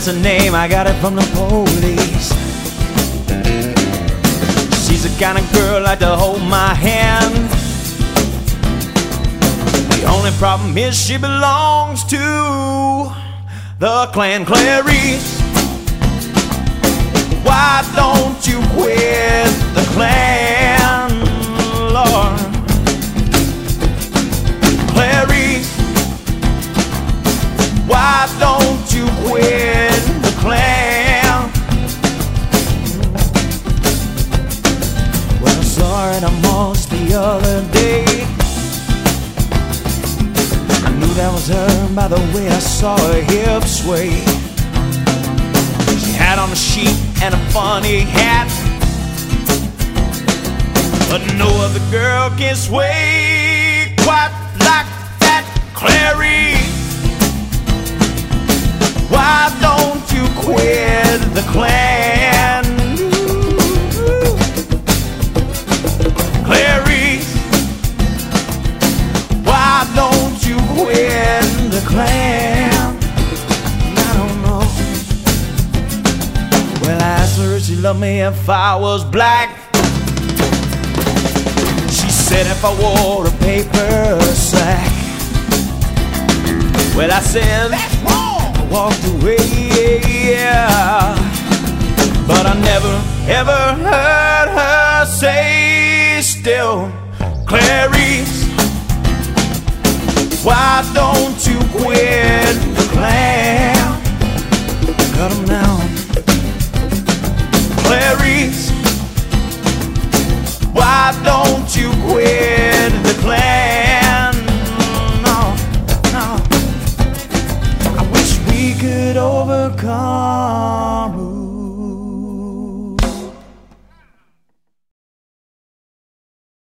that's her name, I got it from the police. She's the kind of girl like to hold my hand. The only problem is she belongs to the Clan Clarice. Why don't you quit the Clan, Lord? Clarice, why don't you quit the Clan? Well, I saw it almost the other day. I knew that was her by the way I saw her hips sway. She had on a sheet and a funny hat, but no other girl can sway quite like that Clarice. Why don't you quit the Clan? Clarice, why don't you quit the Clan? I don't know. Well, I asked her if she loved me if I was black. She said if I wore a paper sack. Well, I said that's wrong. I walked away, yeah. But I never ever heard her say still, Clarice, why don't you quit the Clan? Cut 'em down. Clarice, why don't you quit the Clan? No, no. I wish we could overcome